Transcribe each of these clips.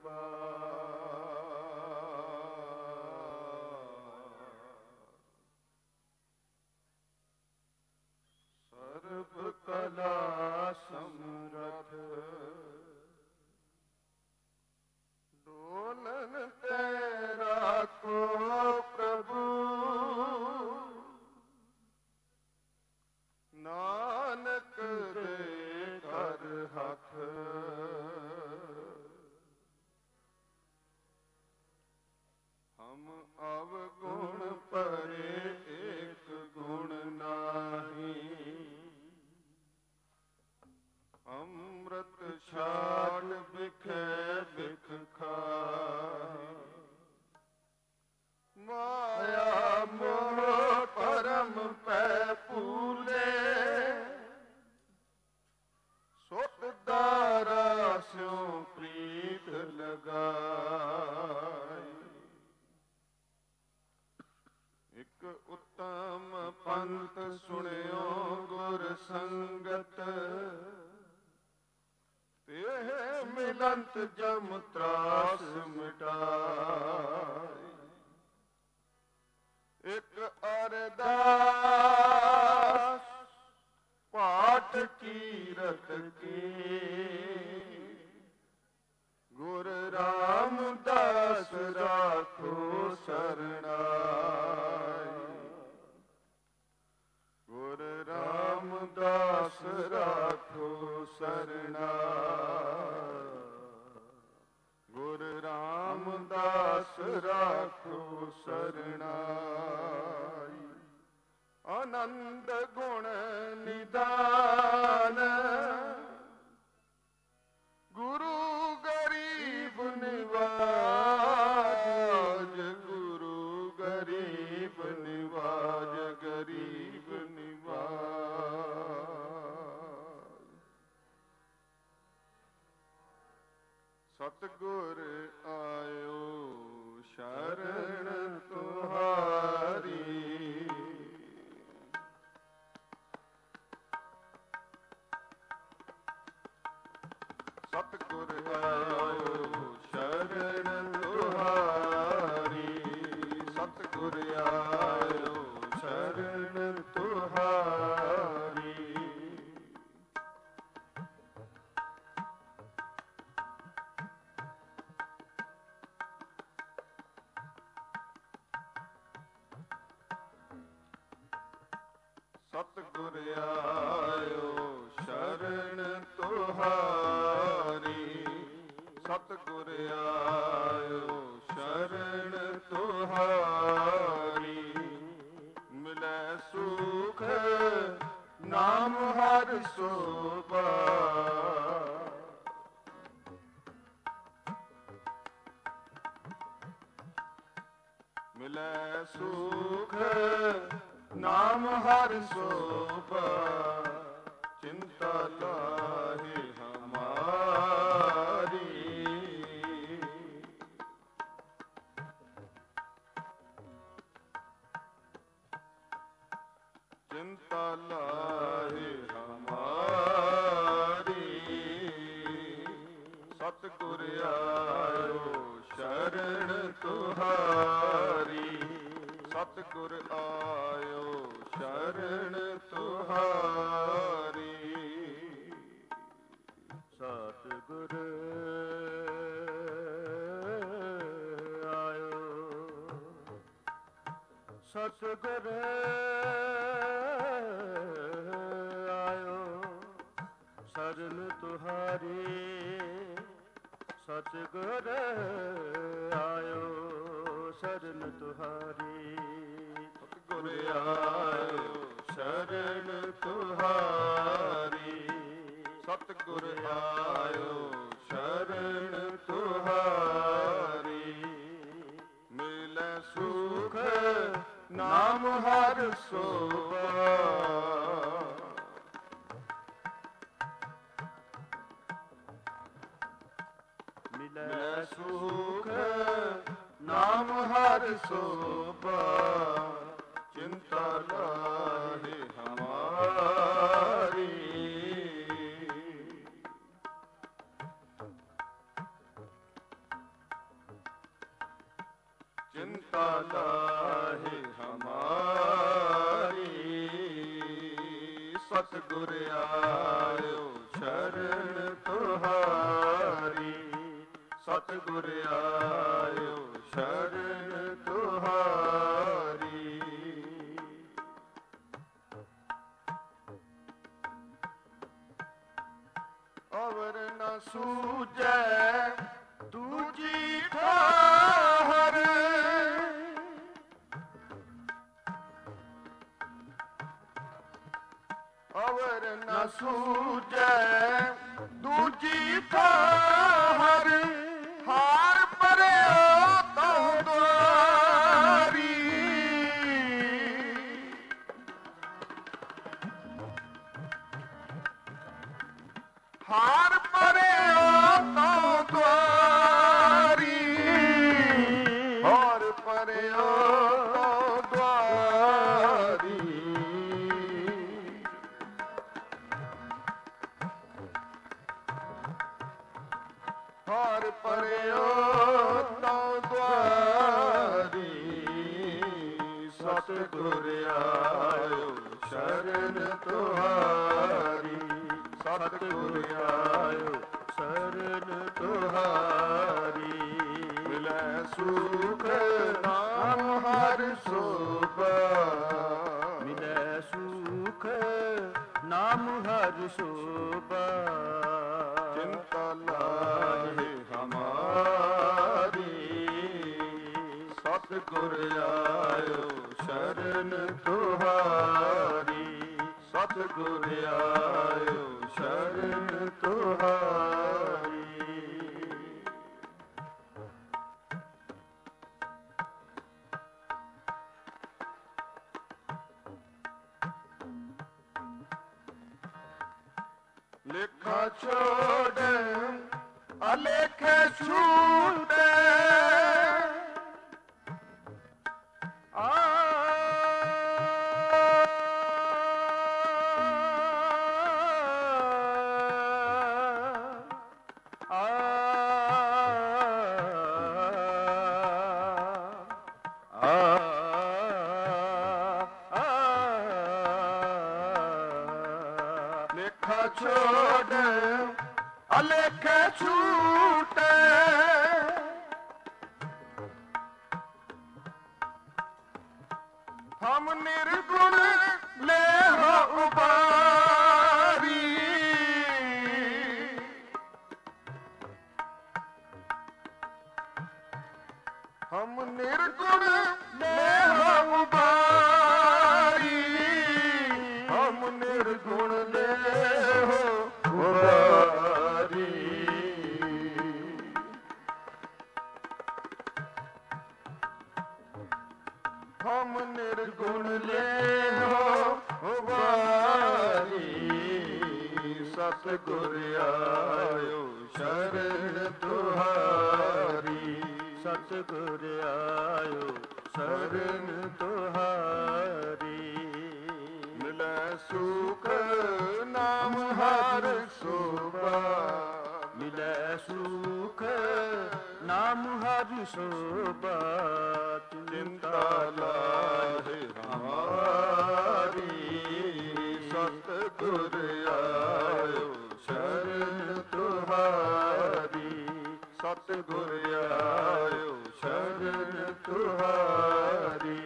ਸਰਬ ਕਲਾ ਸਮਰਥ ਡੋਲਨ ਤੇ ਰਾਖੋ ਪ੍ਰਭੂ ਨਾਨਕ ਦੇ ਕਰ ਹੱਥ ਹਮ ਅਵਗੁਣ ਪਰੇ ਏਕ ਗੁਣ ਨਾਹੀ ਅੰਮ੍ਰਿਤ ਛਾੜ ਬਿਖੈ ਬਿਖ ਖਾਹੀ ਮਾਇਆ ਮੋਹ ਪਰਮ ਪੈ ਭੂਲੇ ਸੁਤ ਦਾਰਾ ਸਿਉ ਪ੍ਰੀਤ ਲਗਾਈ ਇਕ ਉੱਤਮ ਪੰਥ ਸੁਣਿਓ ਗੁਰ ਸੰਗਤ ਤੇ ਮਿਲੰਤ ਜਮ ਤਰਾਸ ਮਿਟਾਈ ਇਕ ਅਰਦਾਸ ਪਾਠ ਕੀਰਤ ਕੀ ਗੁਰ ਰਾਮਦਾਸ ਰਾਖੋ ਸਰਣਾਈ ਗੁਰ ਰਾਮਦਾਸ ਰਾਖੋ ਸਰਣਾਈ ਗੁਰ ਰਾਮਦਾਸ ਰਾਖੋ ਸਰਣਾਈ ਆਨੰਦ ਗੁਣ ਨਿਦਾਨ ਗੁਰੂ ਗਰੀਬ ਨਿਵਾਜ ਗੁਰੂ ਗਰੀਬ ਨਿਵਾਜ ਗਰੀਬ ਨਿਵਾਜ ਸਤਿਗੁਰ ਆਇਓ ਸ਼ਰਨ ਤੁਹਾਰੀ ਸਤਿਗੁਰ ਆਇਓ ਸ਼ਰਨ ਤੁਹਾਰੀ ਸਤਿਗੁਰ ਆਇਓ ਸ਼ਰਨ ਤੁਹਾਰੀ ਸਤਿਗੁਰ ਆਇਓ ਸ਼ਰਨ ਤੁਹਾਰੀ ਸਤਿਗੁਰ ਆਇਓ ਸ਼ਰਨ ਤੁਹਾਰੀ ਮਿਲੈ ਸੁਖ ਨਾਮ ਹਰਿ ਸੋਭਾ ਮਿਲੈ ਸੁਖ ਨਾਮ ਹਰਿ ਸੋਭਾ ਚਿੰਤਾ ਲਾਹੇ ਹਮਾਰੀ ਚਿੰਤਾ ਲਾਹੇ ਹਮਾਰੀ ਸਤਿਗੁਰ ਆਇਓ ਸ਼ਰਨ ਤੁਹਾਰੀ ਸਤਿਗੁਰ ਆਇਓ ਸ਼ਰਨ ਤੁਹਾਰੀ ਸਤਿਗੁਰ ਆਇਓ ਸਤਿਗੁਰ ਆਇਓ ਸ਼ਰਨ ਤੁਹਾਰੀ ਸਤਿਗੁਰ ਆਇਓ ਸ਼ਰਨ ਤੁਹਾਰੀ ਸਤਿਗੁਰ ਆਇਓ ਸ਼ਰਨ ਤੁਹਾਰੀ ਸਤਿਗੁਰ ਆਇਓ ਸ਼ਰਨ ਤੁਹਾਰੀ ਮਿਲੈ ਸੁਖ ਨਾਮ ਹਰਿ ਸੋਭਾ ਮਿਲੈ ਸੁਖ ਨਾਮ ਹਰਿ ਸੋਭਾ ਚਿੰਤਾ ਲਾਹੇ ਹਮਾਰੀ चिंता लाहे हमारी। सतगुर आयो शरण तुहारी, सतगुर आयो शरण तुहारी। अवर न सूझै दूजी ठाहर, अवर न सूझै दूजी ठाहर। हार पਰਿਓ ਤਹੁ ਦੁਆਰੀ, हार पਰਿਓ ਤਹੁ ਦੁਆਰੀ, हार पਰਿਓ ਤਹੁ ਦੁਆਰੀ। हार पਰਿਓ ਤਹੁ ਦੁਆਰੀ। सतगुर आयो शरण तुहारी, सतगुर आयो शरण तुहारी। मिलै सुख नाम हर सोबा, मिलै सुख नाम हर सोबा। चिंता लाहे हमारी, सतगुर आयो शरण तुहारी, सतगुर आयो शरण तुहारी। लेखा छोड़ अलेखे छूटे, लेखा छोड़ अलेखे छूटे। हम निर्गुण ले हो उबारी, हम निर्गुण ले हो उबारी, हम निर्गुण ले हो उबारी। हम निर्गुण ले हो उबारी। सतगुर आयो शरण तुहारी, सतगुर आयो शरण तुहारी। मिलै सुख नाम हर सोबा, मिलै सुख नाम हर सोबा। चिंता लाहे हमारी, सतगुर आयो शरण तुहारी, सतगुर आयो शरण तुहारी।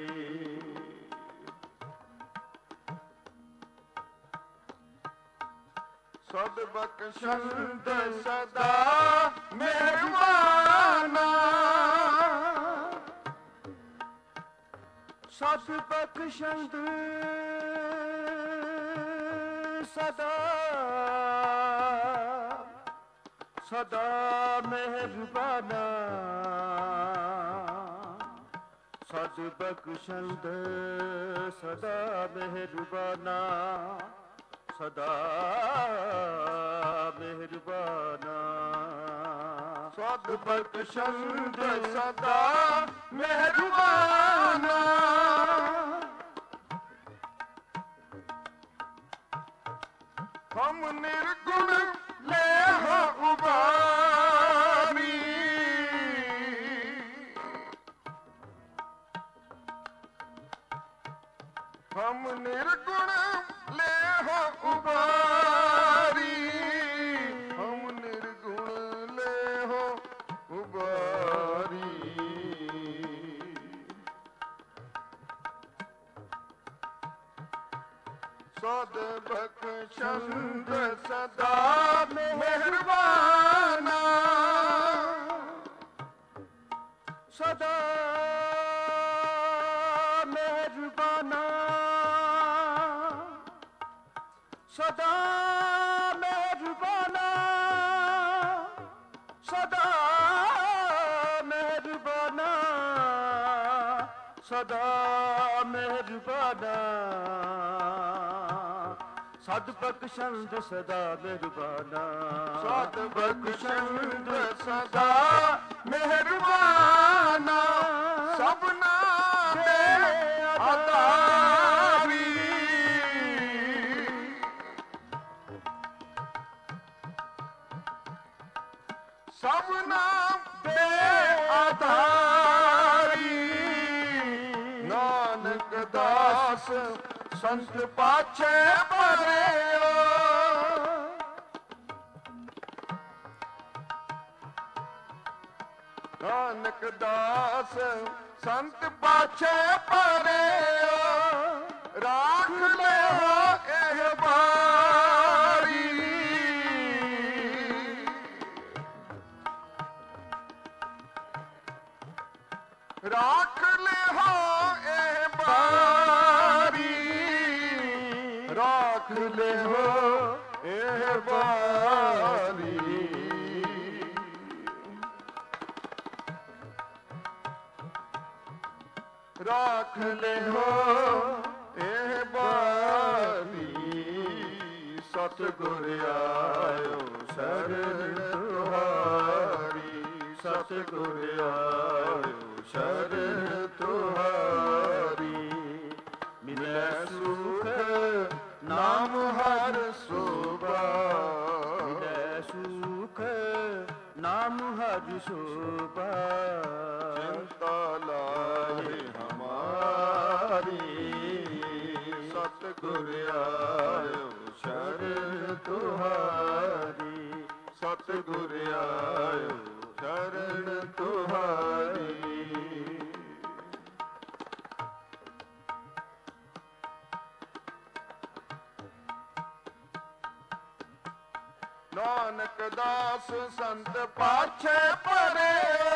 सद बख्शंद सदा मेहरबाना, सद बख्शंद सदा सदा मेहरबाना। सद बख्शंद सदा मेहरबाना, सदा मेहरबाना। सद बख्शंद सदा मेहरबाना। हम निर्गुण ले हो उबारी, ਸਦ ਬਖਸ਼ੰਦ ਸਦਾ ਮਿਹਰਬਾਨਾ ਸਦਾ ਮਿਹਰਬਾਨਾ ਸਦਾ ਮਿਹਰਬਾਨਾ ਸਦਾ ਮਿਹਰਬਾਨਾ ਸਦਾ ਮਿਹਰਬਾਨਾ ਸਦ ਬਖਸ਼ੰਦ ਸਦਾ ਮਿਹਰਬਾਨਾ ਸਦ ਬਖਸ਼ੰਦ ਸਦਾ ਮਿਹਰਬਾਨਾ ਸਭਨਾ ਦੇ ਆਧਾਰੀ ਸਭਨਾ ਦੇ ਆਧਾਰੀ ਨਾਨਕ ਦਾਸ ਸੰਤ ਪਾਛੇ ਪਰਿਓ ਨਾਨਕ ਦਾਸ ਸੰਤ ਪਾਛੇ ਪਰਿਓ ਰਾਖ ਲਿਓ ਇਹ ਬਾਰੀ ਰਾਖ ਲਿਓ ਇਹ ਬਾਰੀ ਰਾਖ ਲਿਓ ਇਹ ਬਾਰੀ ਰਾਖ ਲਿਓ ਇਹ ਬਾਰੀ ਸਤਿਗੁਰ ਆਇਓ ਸ਼ਰਨ ਤੁਹਾਰੀ ਸਤਿਗੁਰ ਆਇਓ ਸ਼ਰਨ ਤੁਹਾਰੀ ਮਿਲੈ ਸੁਖ ਨਾਮ ਹਰ ਸੋਭਾ ਮਿਲੈ ਸੁਖ ਨਾਮ ਹਰ ਸੋਭਾ ਚਿੰਤਾ ਲਾਹੇ ਹਮਾਰੀ ਸਤਿਗੁਰ ਆਇਓ ਸ਼ਰਨ ਤੁਹਾਰੀ ਸਤਿਗੁਰ ਆਇਓ ਸ਼ਰਨ ਤੁਹਾਰੀ ਨਾਨਕ ਦਾਸ ਸੰਤ ਪਾਛੇ ਪਰਿਓ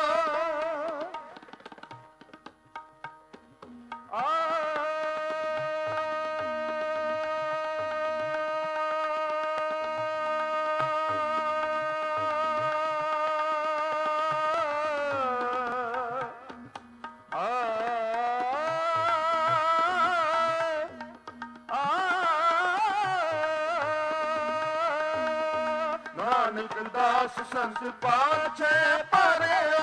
ਨਾਨਕ ਦਾਸ ਸੰਤ ਪਾਛੇ ਪਰਿਓ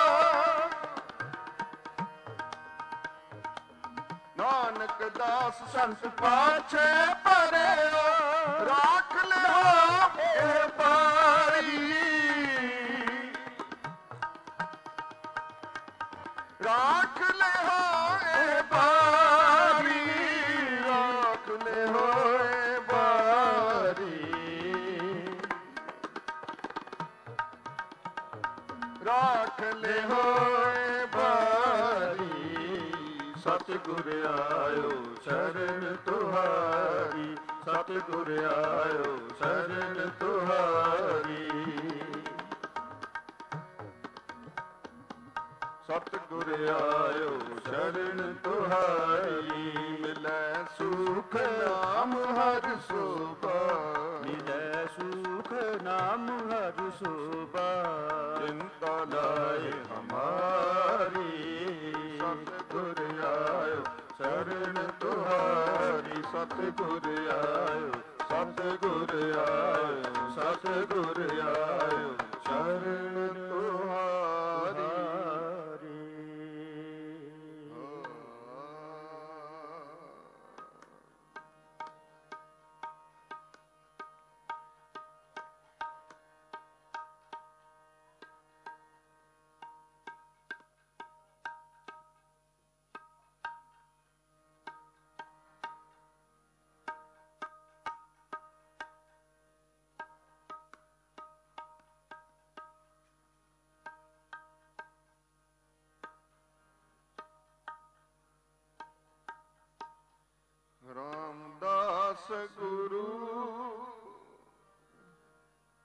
ਨਾਨਕ ਦਾਸ ਸੰਤ ਪਾਛੇ ਪਰਿਓ ਰਾਖ ਲਿਓ ਇਹ ਬਾਰੀ ਰਾਖ ਲਿਓ ਇਹ ਬਾਰੀ ਰਾਖ ਲਿਓ ਇਹ ਬਾਰੀ ਰਾਖ ਲਿਓ ਇਹ ਬਾਰੀ ਸਤਿਗੁਰ ਆਇਓ ਸ਼ਰਨ ਤੁਹਾਰੀ ਸਤਿਗੁਰ ਆਇਓ ਸ਼ਰਨ ਤੁਹਾਰੀ ਸਤਿਗੁਰ ਆਇਓ ਸ਼ਰਨ ਤੁਹਾਰੀ ਮਿਲੈ ਸੁਖ ਨਾਮ ਹਰ ਸੋਭਾ ਮਿਲੈ ਸੁਖ ਨਾਮ ਹਰ ਸੋਭਾ ਚਿੰਤਾ ਲਾਏ ਹਮਾਰੀ ਸਤਿਗੁਰ ਆਇਓ ਸ਼ਰਨ ਤੁਹਾਰੀ ਸਤਿਗੁਰ ਆਇਓ ਸਤਿਗੁਰ ਆਇਓ ਸਤਿਗੁਰ ਆਇਓ ਸ਼ਰਨ ਤੁਹਾਰੀ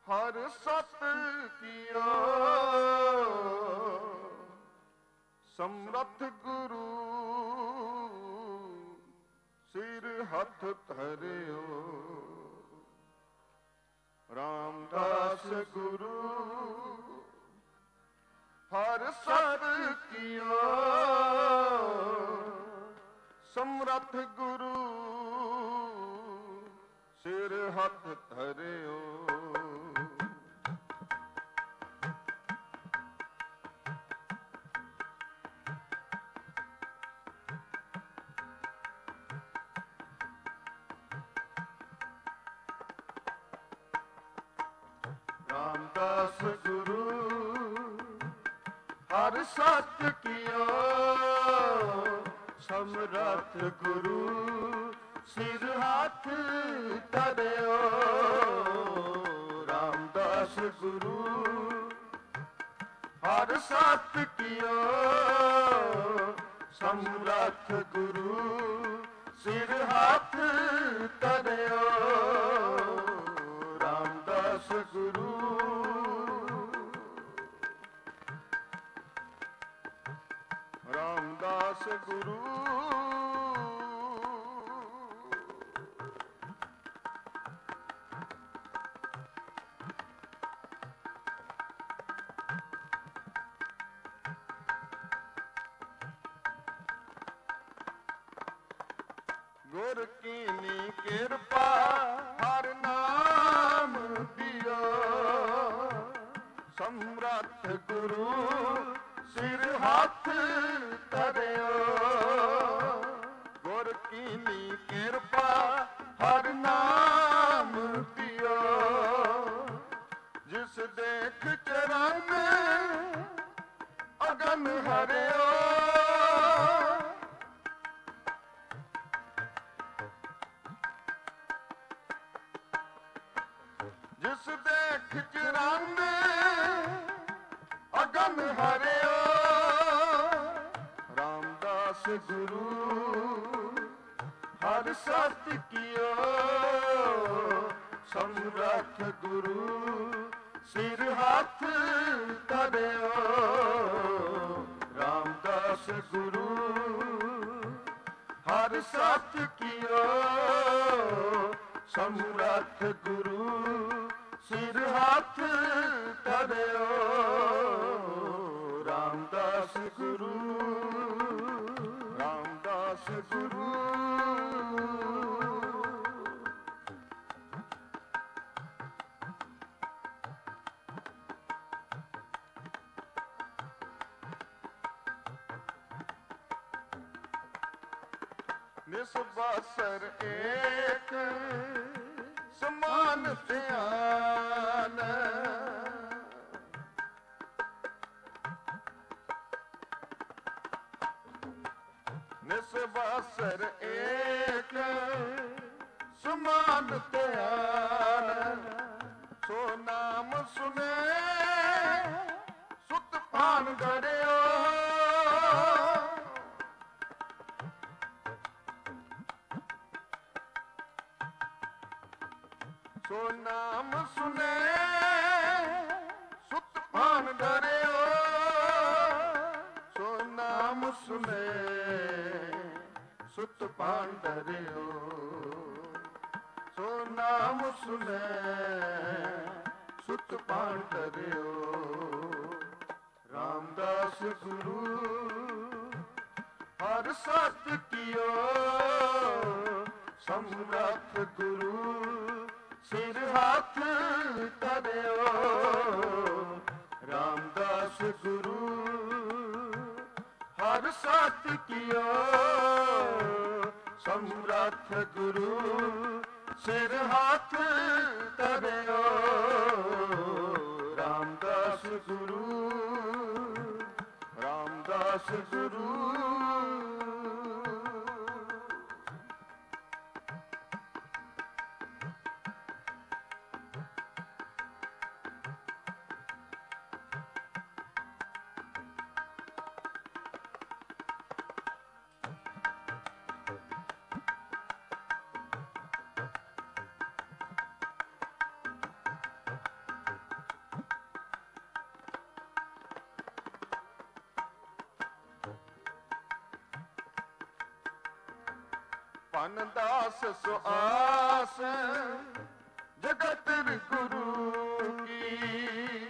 ਹਰ ਸਤ ਕੀਓ ਸਮਰੱਥ ਗੁਰੂ ਸਿਰ ਹੱਥ ਧਰਿਓ ਰਾਮਦਾਸ ਗੁਰੂ ਹਰ ਸਤ ਕੀਓ ਸਮਰੱਥ ਗੁਰੂ ਸਿਰ ਹੱਥ ਧਰਿਓ ਰਾਮਦਾਸ ਗੁਰੂ ਹਰ ਸਤ ਕੀਓ ਸਮਰੱਥ ਗੁਰੂ ਸਿਰ ਹੱਥ ਧਰਿਓ ਰਾਮਦਾਸ ਗੁਰੂ ਹਰ ਸਤ ਕੀਓ ਸਮਰੱਥ ਗੁਰੂ ਸਿਰ ਹੱਥ ਧਰਿਓ ਰਾਮਦਾਸ ਗੁਰੂ ਰਾਮਦਾਸ ਗੁਰੂ ਗੁਰ ਕੀਨੀ ਕਿਰਪਾ ਹਰ ਨਾਮ ਦਿਓ ਸਮਰੱਥ ਗੁਰੂ ਸਿਰ ਹੱਥ ਧਰਿਓ ਗੁਰ ਕੀਨੀ ਕਿਰਪਾ ਹਰ ਨਾਮ ਦਿਓ ਜਿਸ ਦੇਖ ਚਰਨ ਅਗਨ ਹਰਿਓ ਜਿਸ ਦੇਖ ਚਰਨ ਅਗਨ ਹਰਿਓ ਰਾਮਦਾਸ ਗੁਰੂ ਹਰ ਸਤ ਕੀਓ ਸਮਰੱਥ ਗੁਰੂ ਸਿਰ ਹੱਥ ਧਰਿਓ ਰਾਮਦਾਸ ਗੁਰੂ ਹਰ ਸਤ ਕੀਓ ਸਮਰੱਥ ਗੁਰੂ ਸਿਰ ਹੱਥ ਧਰਿਓ ਰਾਮਦਾਸ ਗੁਰੂ ਰਾਮਦਾਸ ਗੁਰੂ ਨਿਸਬਾਸਰ ਏਕ ਸਮਾਨ ਧਿਆਨ ਨਿਸਬਾਸਰ ਏਕ ਸਮਾਨ ਧਿਆਨ ਸੋ ਨਾਮ ਸੁਨੇ ਸੁਤ ਭਾਨ ਧਰਿਓ ਸੋ ਨਾਮ ਸੁਨੇ ਸੁਤ ਭਾਨ ਧਰਿਓ ਸੋ ਨਾਮ ਸੁਨੇ ਸੁਤ ਭਾਨ ਧਰਿਓ ਸੋ ਨਾਮ ਸੁਨੇ ਸੁਤ ਭਾਨ ਧਰਿਓ ਰਾਮਦਾਸ ਗੁਰੂ ਹਰ ਸਤ ਕੀਓ ਸਮਰੱਥ ਗੁਰੂ ਸਿਰ ਹੱਥ ਧਰਿਓ ਰਾਮਦਾਸ ਗੁਰੂ ਹਰ ਸਤ ਕੀਓ ਸਮਰੱਥ ਗੁਰੂ ਸਿਰ ਹੱਥ ਧਰਿਓ ਰਾਮਦਾਸ ਗੁਰੂ ਰਾਮਦਾਸ ਗੁਰੂ ਪਨ ਦਾਸ ਸੁਆਸ ਜਗਤ ਗੁਰੂ ਕੀ।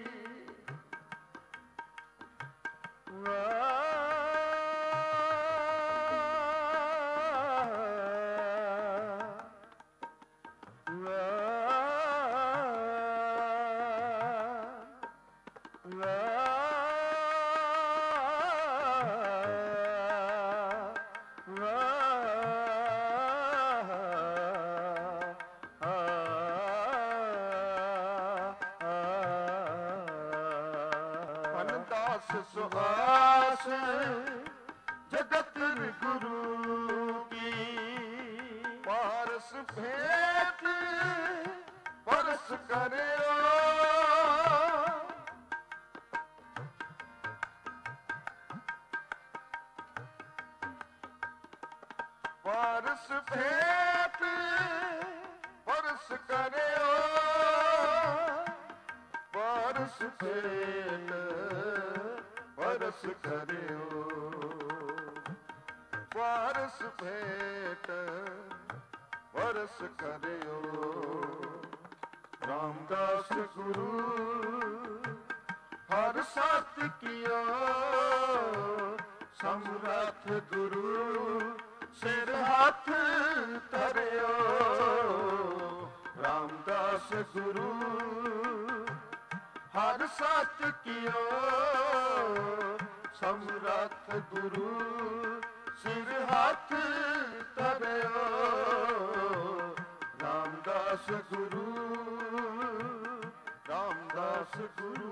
ਸੁਆਸ ਜਗਤ ਗੁਰੂ ਕੀ। ਪਾਰਸ ਭੇਟ ਪਰਸ ਕਰਿਓ ਪਾਰਸ ਭੇਟ ਪਰਸ ਕਰਿਓ ਪਾਰਸ ਭੇਟ ਪਰਸ ਕਰਿਓ ਪਾਰਸ ਭੇਟ ਪਰਸ ਕਰਿਓ। ਰਾਮਦਾਸ ਗੁਰੂ ਹਰ ਸਤ ਕੀਓ ਸਮਰੱਥ ਗੁਰੂ ਸਿਰ ਹੱਥ ਧਰਿਓ। ਰਾਮਦਾਸ ਗੁਰੂ ਹਰ ਸਤ ਕੀਓ ਸਮਰੱਥ ਗੁਰੂ ਸਿਰ ਹੱਥ ਧਰਿਓ। ਰਾਮਦਾਸ ਗੁਰੂ ਰਾਮਦਾਸ ਗੁਰੂ।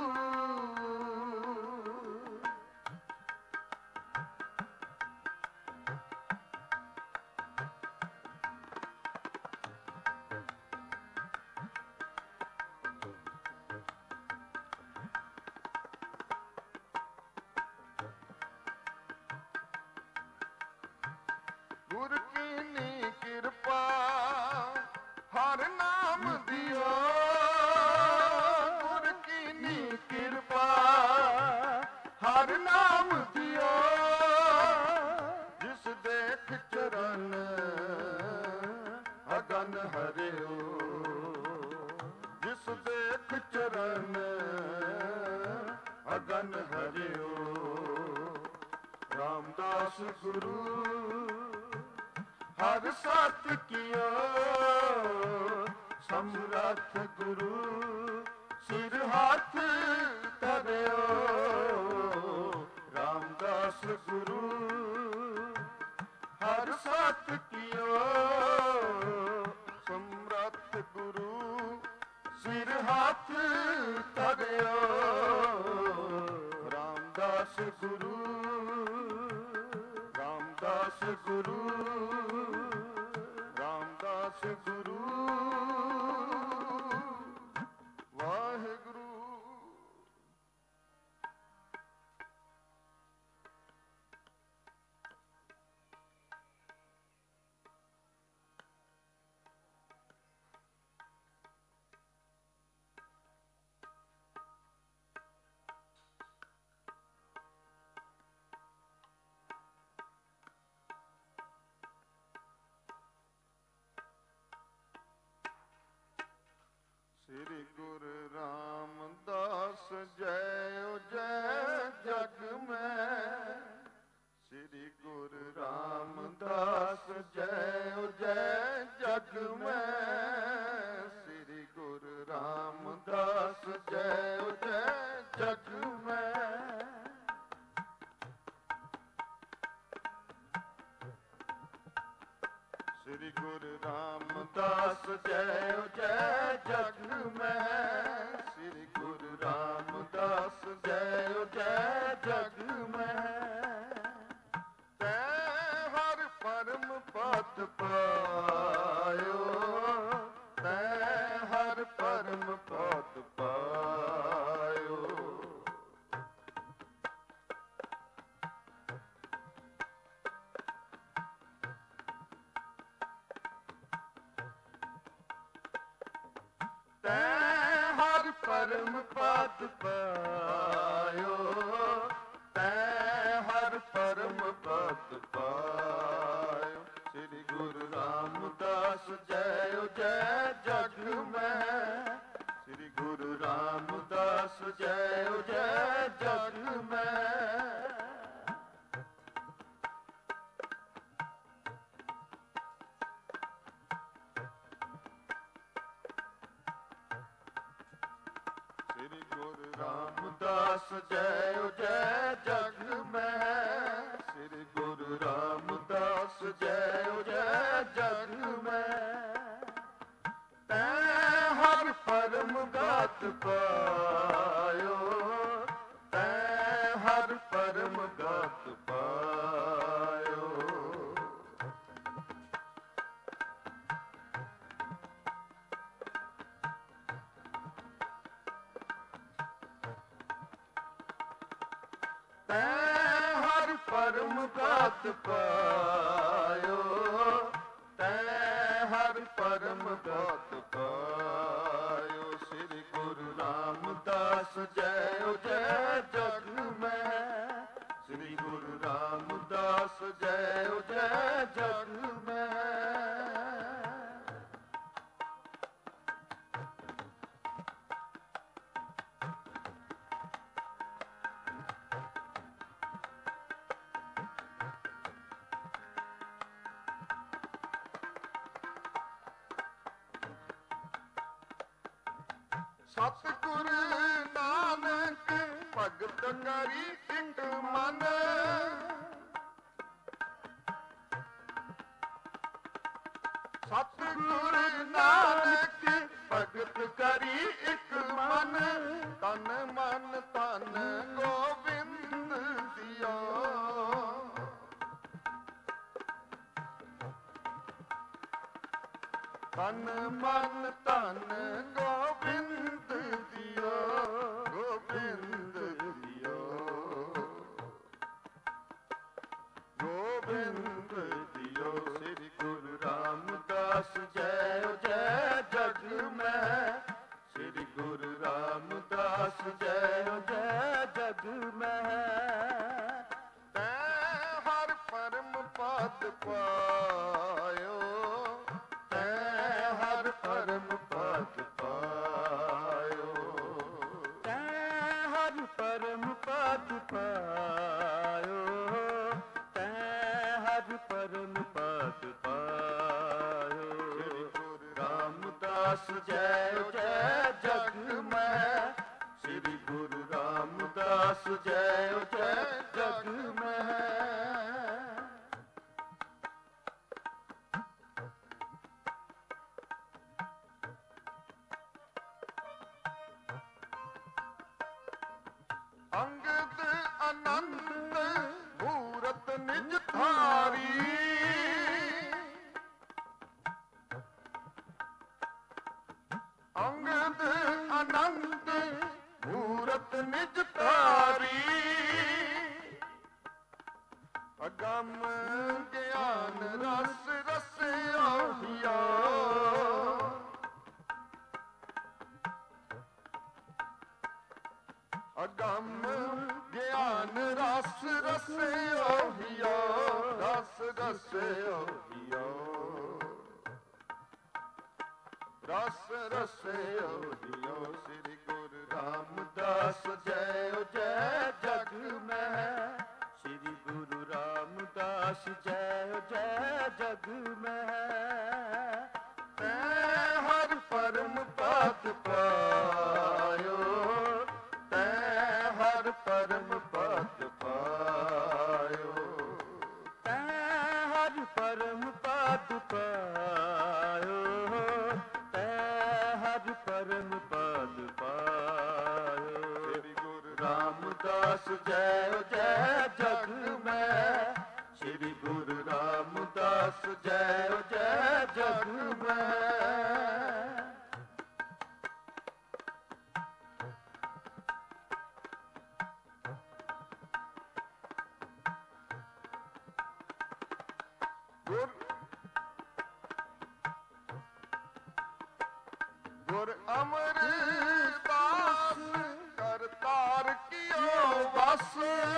ਗੁਰ ਕੀਨੀ ਕਿਰਪਾ ਹਰ ਨਾਮ ਦਿਓ। ਗੁਰ ਕੀਨੀ ਕਿਰਪਾ ਹਰ ਨਾਮ ਦਿਓ। ਜਿਸ ਦੇਖ ਚਰਨ ਅਗਨ ਹਰਿਓ ਜਿਸ ਦੇਖ ਚਰਨ ਅਗਨ ਹਰਿਓ। ਰਾਮਦਾਸ ਗੁਰੂ ਹਰ ਸਤ ਕੀਓ ਸਮਰੱਥ ਗੁਰੂ ਸਿਰ ਹੱਥ ਧਰਿਓ। ਰਾਮਦਾਸ ਗੁਰੂ ਹਰ ਸਤ ਕੀਓ ਸਮਰੱਥ ਗੁਰੂ ਸਿਰ ਹੱਥ ਧਰਿਓ। ਰਾਮਦਾਸ ਗੁਰੂ ਰਾਮਦਾਸ ਗੁਰੂ ਰਾਮਦਾਸ ਗੁਰੂ। ਵਾਹਿਗੁਰੂ। ਸ੍ਰੀ ਗੁਰੂ ਰਾਮਦਾਸ ਜੈ ਜੈ ਜਗ ਮੈਂ। ਸ੍ਰੀ ਗੁਰੂ ਰਾਮਦਾਸ ਜੈ ਜੈ ਜਗ ਮੈਂ। ਸ੍ਰੀ ਗੁਰੂ ਰਾਮਦਾਸ ਜੈ ਜੈ ਜਗ ਮੈਂ। ਸ੍ਰੀ ਗੁਰੂ ਰਾਮਦਾਸ ਜੈ ਜੈ ਜਗ ਮੈਂ। ਸ੍ਰੀ ਗੁਰੂ ਰਾਮਦਾਸ ਜੈ ਜੈ ਜਗ ਮੈਂ। ਤੈਂ ਹਰ ਪਰਮ ਪਦ ਪਾਇਓ ਤੈਂ ਹਰ ਪਰਮ ਪਦ ਪਾਇਓ। ਤੈਂ ਹਰ ਪਰਮ ਪਦ ਪਾਇਓ ਤੈਂ ਹਰ ਪਰਮ ਪਦ ਪਾਇਓ। ਸ੍ਰੀ ਗੁਰੂ ਰਾਮਦਾਸ ਜੈ ਜੈ ਜਗ ਮੈਂ, ਸ੍ਰੀ ਗੁਰੂ ਰਾਮਦਾਸ ਜੈ ਜੈ ਜਗ ਮੈਂ। ਤੈਂ ਹਰ ਪਰਮ ਗਤ ਪਾਇਓ, ਤੈਂ ਹਰ ਪਰਮ ਗਤ ਪਾਇਓ। ਤੈਂ ਹਰ ਪਰਮ ਗਤ ਪਾਇਓ, ਤੈਂ ਹਰ ਪਰਮ ਗਤ ਪਾਇਓ। ਸ੍ਰੀ ਗੁਰੂ ਰਾਮਦਾਸ ਜੈ ਜੈ ਜਗ ਮੈਂ, ਸ੍ਰੀ ਗੁਰੂ ਰਾਮਦਾਸ ਜੈ ਜੈ ਜਗ ਮੈਂ। ਸਤਿਗੁਰ ਨਾਨਕ ਭਗਤ ਕਰੀ ਇੱਕ ਮਨ, ਸਤਿਗੁਰ ਨਾਨਕ ਭਗਤ ਕਰੀ ਇੱਕ ਮਨ। ਤਨ ਮਨ ਧਨ ਗੋਬਿੰਦ ਦਿਓ, ਤਨ ਮਨ ਧਨ ਗੋਬਿੰਦ ਦਿਓ, ਗੋਬਿੰਦ ਦਿਓ, ਗੋਬਿੰਦ ਦਿਓ। ਸ੍ਰੀ ਗੁਰੂ ਰਾਮਦਾਸ ਜੈ ਜੈ ਜਗ ਮੈਂ, ਸ੍ਰੀ ਗੁਰੂ ਰਾਮਦਾਸ ਜੈ ਜੈ ਜਗ ਮੈਂ। ਤੈਂ ਹਰ ਪਰਮ ਪਦ ਪਾਇਓ, ਤੈਂ ਹਰ ਪਰਮ ਪਦ ਪਾਇਓ। ਤੈਂ ਹਰ ਪਰਮ ਪਦ ਪਾਇਓ, ਤੈਂ ਹਰ ਪਰਮ ਪਦ ਪਾਇਓ। ਸ੍ਰੀ ਗੁਰੂ ਰਾਮਦਾਸ ਜੈ ਜੈ ਜਗ ਮੈਂ, ਸ੍ਰੀ ਗੁਰੂ ਰਾਮਦਾਸ ਜੈ ਜੈ ਜਗ ਮੈਂ। ਅੰਗਦ ਅਨੰਤ ਮੂਰਤ ਨਿਜ ਧਾਰੀ, ਅੰਗਦ ਅਨੰਤ ਮੂਰਤ ਨਿਜ ਧਾਰੀ। ਅਗੰਮ ਗਿਆਨ ਰਸ ਰਸਿਆ ਹਿਆ, ਅਗੰਮ ਗਿਆਨ ਰਸ ਰਸਿਆ ਹਿਆ, ਰਸ ਰਸਿਆ ਹਿਆ, ਰਸ ਰਸਿਆ ਹਿਆ। ਸ੍ਰੀ ਗੁਰੂ ਰਾਮਦਾਸ ਜੈ ਜੈ ਜਗ ਮੈਂ, ਸ੍ਰੀ ਗੁਰੂ ਰਾਮਦਾਸ ਜੈ ਜੈ ਜਗ ਮੈਂ। ਤੈਂ ਹਰ ਪਰਮ ਪਦ ਪਾਇਓ, ਤੈਂ ਹਰ ਪਰਮ ਪਦ ਪਾਇਓ। ਤੈਂ ਹਰ ਪਰਮ ਪਦ ਪਾਇਓ, ਤੈਂ ਹਰ ਪਰਮ ਪਦ ਪਾਇਓ। ਸ੍ਰੀ ਗੁਰੂ ਰਾਮਦਾਸ ਜੈ ਜੈ ਜਗ ਮੈਂ, ਸ੍ਰੀ ਗੁਰੂ ਰਾਮਦਾਸ ਜੈ ਜੈ ਜਗ ਮੈਂ। ਗੁਰ ਅਮਰਦਾਸ ਕਰਤਾਰ ਕੀਓ ਵਸ,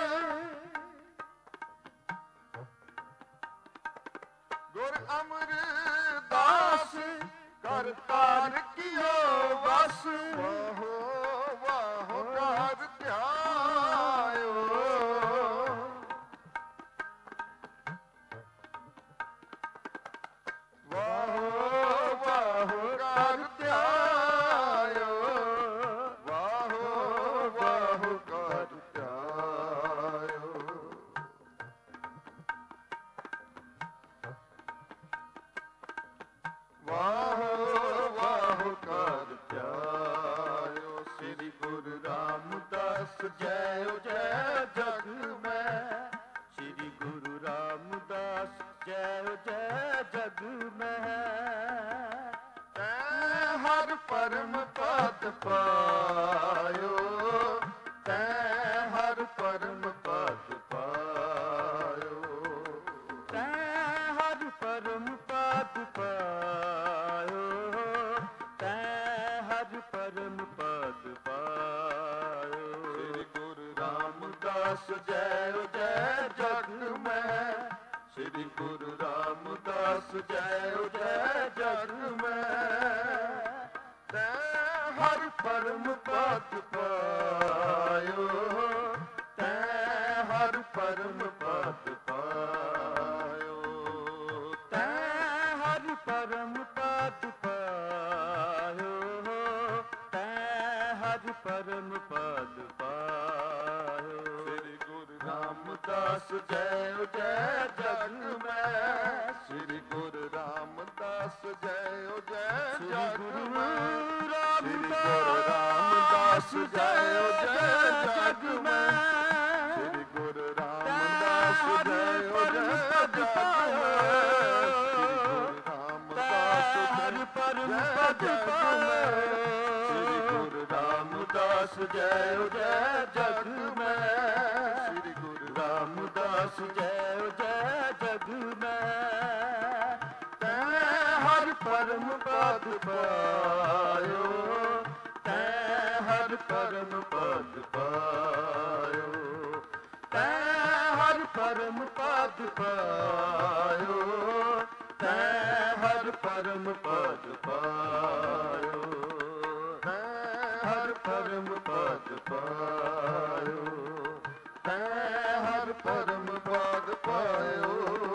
ਗੁਰ ਅਮਰਦਾਸ ਕਰਤਾਰ ਕੀਓ ਵਸ। ਵਾਹੋ ਵਾਹੋ ਕਰ ਧਿਆਇਓ, ਵਾਹੋ ਵਾਹੋ ਕਰ ਧਿਆਇਓ। ਜੈ ਜੈ ਜਗ ਮੈਂ। ਸ੍ਰੀ ਗੁਰੂ ਰਾਮਦਾਸ ਜੈ ਜੈ ਜਗ ਮੈਂ। ਤੈਂ ਹਰ ਪਰਮ ਪਦ ਪਾਇਓ, ਤੈਂ ਹਰ ਪਰਮ ਪਦ ਪਾਇਓ, ਤੈਂ ਹਰ ਪਰਮ ਪਦ ਪਾਇਓ, ਤੈਂ ਹਰ ਪਰਮ ਪਦ ਪਾਇਓ। ਸ੍ਰੀ ਗੁਰੂ ਰਾਮਦਾਸ ਜੈ ਜੈ ਜਗ ਮੈਂ। ਸ੍ਰੀ ਗੁਰੂ ਰਾਮਦਾਸ ਜੈ ਜੈ ਜਗ ਮੈਂ। ਤੈਂ ਹਰ ਪਰਮ ਪਦ ਪਾਇਓ, ਤੈਂ ਹਰ ਪਰਮ ਪਦ ਪਾਇਓ, ਤੈਂ ਹਰ ਪਰਮ ਪਦ ਪਾਇਓ, ਤੈਂ ਹਰ ਪਰਮ ਪਦ ਪਾਇਓ। ਸ੍ਰੀ ਗੁਰੂ ਰਾਮਦਾਸ ਜੈ ਜੈ ਜਗ ਮੈਂ। ਸ੍ਰੀ ਗੁਰੂ ਰਾਮਦਾਸ ਜੈ ਜੈ ਜਗ ਮੈਂ। ਸ੍ਰੀ ਗੁਰੂ ਰਾਮਦਾਸ ਜੈ ਜੈ ਜਗ ਮੈਂ। ਸ੍ਰੀ ਗੁਰੂ ਰਾਮਦਾਸ ਜੈ ਜੈ ਜਗ ਮੈਂ। ਸ੍ਰੀ ਗੁਰੂ ਰਾਮਦਾਸ ਪਰਮ ਪਦ ਪਾਇਓ। ਸ੍ਰੀ ਗੁਰੂ ਰਾਮਦਾਸ ਜੈ ਜੈ ਜਗ ਮੈਂ। ਸ੍ਰੀ ਗੁਰੂ ਰਾਮਦਾਸ ਜੈ ਜੈ ਜਗ ਮੈਂ। ਤੈਂ ਹਰ ਪਰਮ ਪਦ ਪਾਇਓ, ਤੈਂ ਹਰ ਪਰਮ ਪਦ ਪਾਇਓ, ਤੈਂ ਹਰ ਪਰਮ ਪਦ ਪਾਇਓ, ਤੈਂ ਹਰ ਪਰਮ ਪਦ ਪਾਇਓ, ਤੈਂ ਹਰ ਪਰਮ ਪਦ ਪਾਇਓ, ਤੈਂ ਹਰ ਪਰਮ ਪਦ ਪਾਇਓ।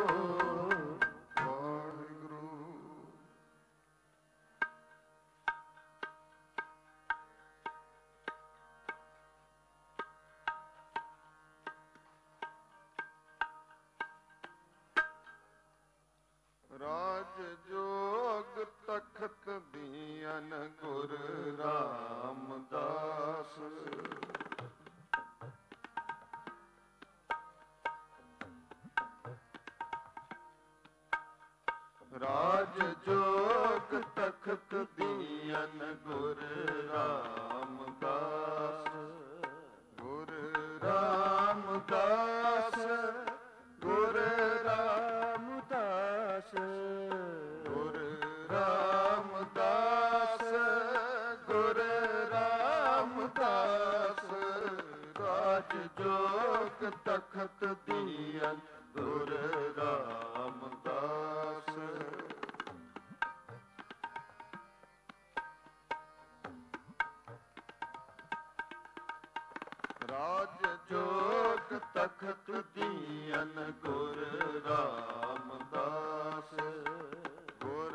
ਰਾਜ ਜੋਗ ਤਖਤ ਦੀਨ ਗੁਰ ਰਾਮਦਾਸ। ਰਾਜ ਜੋਗ ਤਖਤ ਦੀਨ ਗੁਰ ਰਾਮਦਾਸ। ਗੁਰ ਰਾਮਦਾਸ, ਗੁਰ ਰਾਮਦਾਸ, ਗੁਰ ਰਾਮਦਾਸ, ਗੁਰ ਰਾਮਦਾਸ। ਰਾਜ ਜੋਗ ਤਖਤ ਦੀਨ ਗੁਰ ਰਾਮਦਾਸ। ਰਾਜ ਜੋਗ ਤਖਤ ਦੀਨ ਗੁਰ ਰਾਮਦਾਸ। ਗੁਰ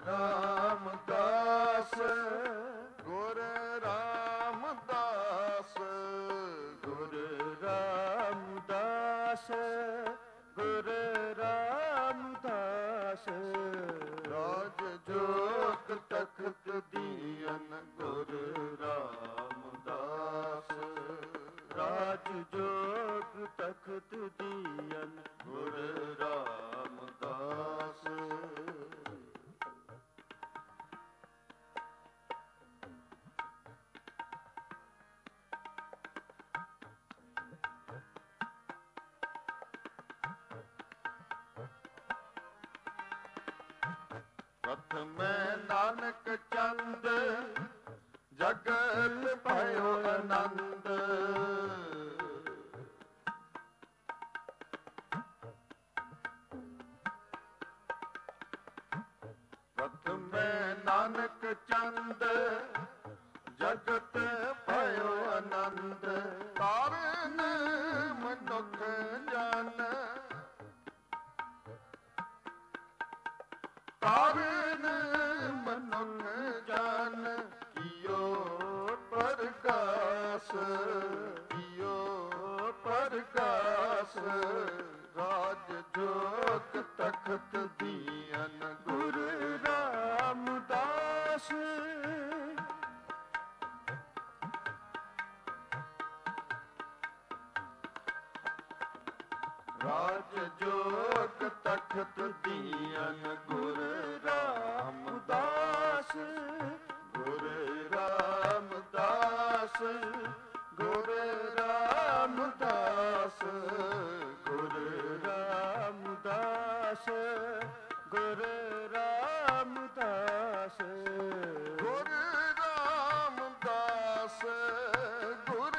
ਰਾਮਦਾਸ, ਗੁਰ ਰਾਮਦਾਸ, ਗੁਰ ਰਾਮਦਾਸ, ਗੁਰ ਰਾਮਦਾਸ। ਰਾਜ ਜੋਗ ਤਖਤ ਦੀਨ ਗੁਰ ਰਾਮਦਾਸ। ਰਾਜ ਜੋਗ ਤਖਤ ਦੀਨ ਗੁਰ ਰਾਮਦਾਸ। ਪ੍ਰਥਮੇ ਨਾਨਕ ਚੰਦ ਜਗਤ ਭਇਓ ਆਨੰਦ। ਪ੍ਰਥਮੇ ਨਾਨਕ ਚੰਦ ਜਗਤ ਭਇਓ ਆਨੰਦ। ਕਾਰਨ ਮਨੁੱਖ ਜਨ, ਕਾਰਨ ਮਨੁੱਖ ਜਨ। ਕੀਓ ਪ੍ਰਗਾਸ, ਕੀਓ ਪ੍ਰਗਾਸ। ਰਾਜ ਜੋਗ ਤਖਤ ਦੀਨ ਗੁਰ ਰਾਮਦਾਸ। ਰਾਜ ਜੋਗ ਤਖਤ ਦੀਨ ਗੁਰ ਰਾਮਦਾਸ, ਗੁਰ ਰਾਮਦਾਸ, ਗੁਰ ਰਾਮਦਾਸ, ਗੁਰ ਰਾਮਦਾਸ, ਗੁਰ ਰਾਮਦਾਸ, ਗੁਰ ਰਾਮਦਾਸ, ਗੁਰ